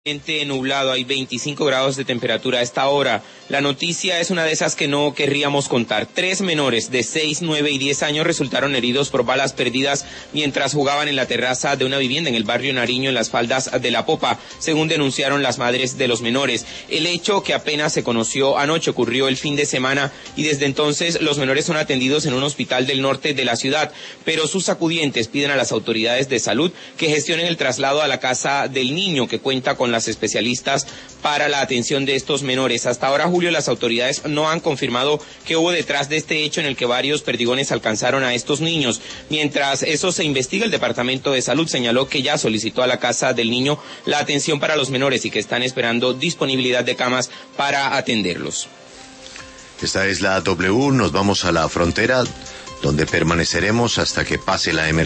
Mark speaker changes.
Speaker 1: Nublado, hay 25 grados de temperatura a esta hora. La noticia es una de esas que no querríamos contar. 3 menores de 6, 9 y 10 años resultaron heridos por balas perdidas mientras jugaban en la terraza de una vivienda en el barrio Nariño, en las faldas de La Popa, según denunciaron las madres de los menores. El hecho, que apenas se conoció anoche, ocurrió el fin de semana y desde entonces los menores son atendidos en un hospital del norte de la ciudad, pero sus acudientes piden a las autoridades de salud que gestionen el traslado a la casa del niño, que cuenta con las especialistas para la atención de estos menores. Hasta ahora, Julio, las autoridades no han confirmado qué hubo detrás de este hecho en el que varios perdigones alcanzaron a estos niños. Mientras eso se investiga, el Departamento de Salud señaló que ya solicitó a la casa del niño la atención para los menores y que están esperando disponibilidad de camas para atenderlos.
Speaker 2: Esta es la W, nos vamos a la frontera, donde permaneceremos hasta que pase la emergencia.